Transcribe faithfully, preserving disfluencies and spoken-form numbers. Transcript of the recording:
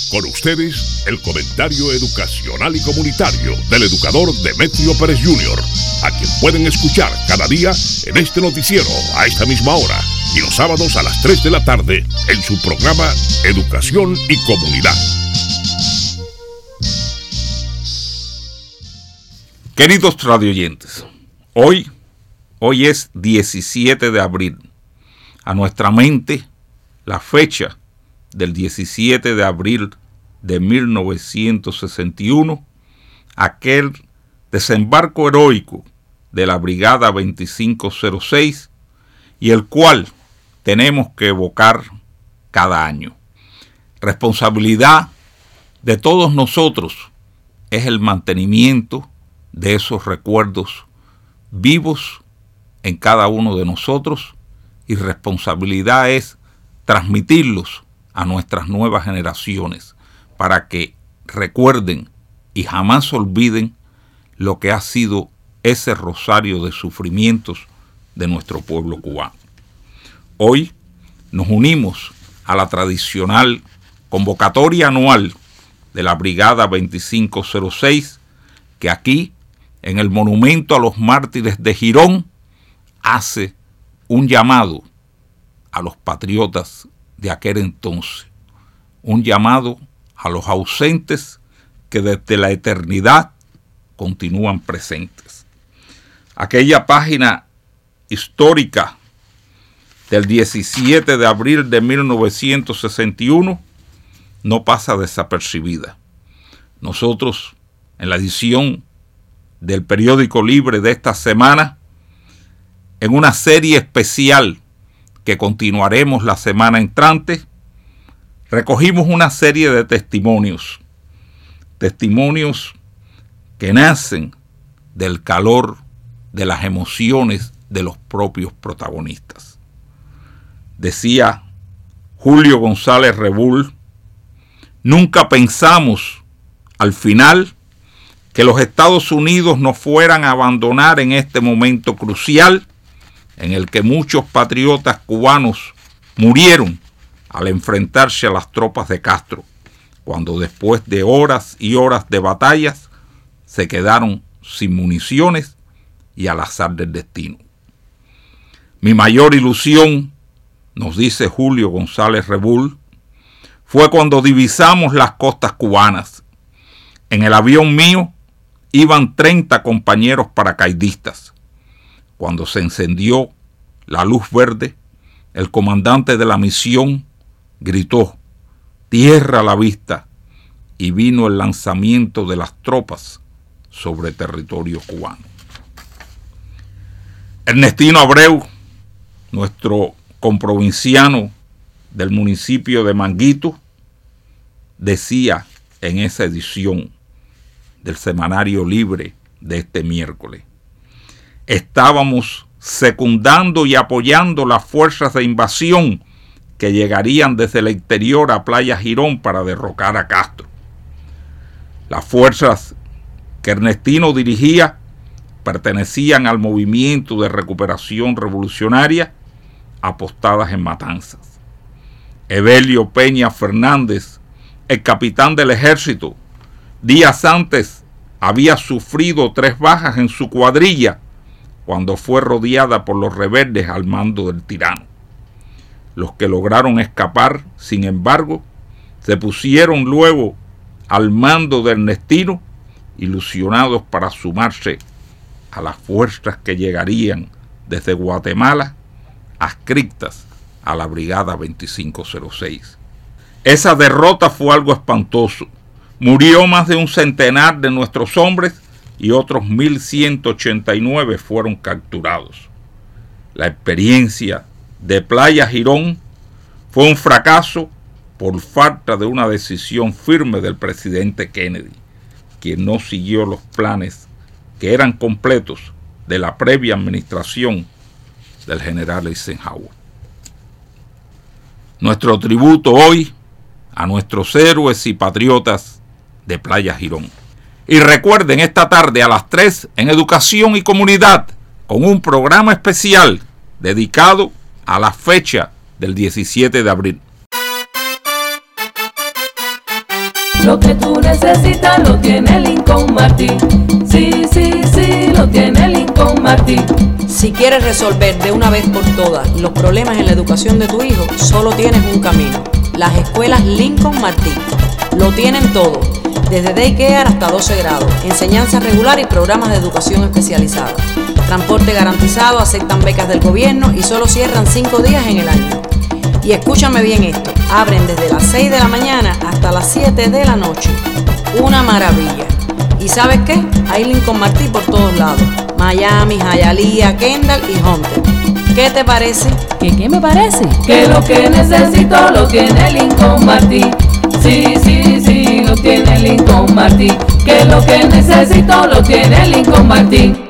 Con ustedes, el comentario educacional y comunitario del educador Demetrio Pérez junior, a quien pueden escuchar cada día en este noticiero a esta misma hora y los sábados a las tres de la tarde en su programa Educación y Comunidad. Queridos radioyentes, hoy, hoy es diecisiete de abril. A nuestra mente, la fecha del diecisiete de abril de mil novecientos sesenta y uno, aquel desembarco heroico de la Brigada veinticinco cero seis, y el cual tenemos que evocar cada año. Responsabilidad de todos nosotros es el mantenimiento de esos recuerdos vivos en cada uno de nosotros, y responsabilidad es transmitirlos a nuestras nuevas generaciones para que recuerden y jamás olviden lo que ha sido ese rosario de sufrimientos de nuestro pueblo cubano. Hoy nos unimos a la tradicional convocatoria anual de la Brigada veinticinco cero seis, que aquí, en el Monumento a los Mártires de Girón, hace un llamado a los patriotas de aquel entonces, un llamado a los ausentes que desde la eternidad continúan presentes. Aquella página histórica del diecisiete de abril de mil novecientos sesenta y uno no pasa desapercibida. Nosotros, en la edición del periódico Libre de esta semana, en una serie especial que continuaremos la semana entrante, recogimos una serie de testimonios, testimonios que nacen del calor de las emociones de los propios protagonistas. Decía Julio González Rebull: nunca pensamos al final que los Estados Unidos nos fueran a abandonar en este momento crucial en el que muchos patriotas cubanos murieron al enfrentarse a las tropas de Castro, cuando después de horas y horas de batallas se quedaron sin municiones y al azar del destino. Mi mayor ilusión, nos dice Julio González Rebull, fue cuando divisamos las costas cubanas. En el avión mío iban treinta compañeros paracaidistas. Cuando se encendió la luz verde, el comandante de la misión gritó: tierra a la vista, y vino el lanzamiento de las tropas sobre territorio cubano. Ernestino Abreu, nuestro comprovinciano del municipio de Manguito, decía en esa edición del Semanario Libre de este miércoles: estábamos secundando y apoyando las fuerzas de invasión que llegarían desde el exterior a Playa Girón para derrocar a Castro. Las fuerzas que Ernestino dirigía pertenecían al movimiento de recuperación revolucionaria apostadas en matanzas. Evelio Peña Fernández, el capitán del ejército, días antes había sufrido tres bajas en su cuadrilla cuando fue rodeada por los rebeldes al mando del tirano. Los que lograron escapar, sin embargo, se pusieron luego al mando de Ernestino, ilusionados para sumarse a las fuerzas que llegarían desde Guatemala, adscritas a la Brigada veinticinco cero seis. Esa derrota fue algo espantoso. Murió más de un centenar de nuestros hombres y otros mil ciento ochenta y nueve fueron capturados. La experiencia de Playa Girón fue un fracaso por falta de una decisión firme del presidente Kennedy, quien no siguió los planes que eran completos de la previa administración del general Eisenhower. Nuestro tributo hoy a nuestros héroes y patriotas de Playa Girón. Y recuerden, esta tarde a las tres en Educación y Comunidad, con un programa especial dedicado a la fecha del diecisiete de abril. Lo que tú necesitas lo tiene Lincoln Martin. Sí, sí, sí, lo tiene Lincoln Martin. Si quieres resolver de una vez por todas los problemas en la educación de tu hijo, solo tienes un camino: las escuelas Lincoln Martin. Lo tienen todo, desde daycare hasta doce grados, enseñanza regular y programas de educación especializada. Transporte garantizado, aceptan becas del gobierno y solo cierran cinco días en el año. Y escúchame bien esto, abren desde las seis de la mañana hasta las siete de la noche. Una maravilla. ¿Y sabes qué? Hay Lincoln Martin por todos lados: Miami, Hialeah, Kendall y Hunter. ¿Qué te parece? ¿Qué, qué me parece? Que lo que necesito lo tiene Lincoln Martin. Sí, sí, sí, lo tiene Lincoln Martin. Que lo que necesito lo tiene Lincoln Martin.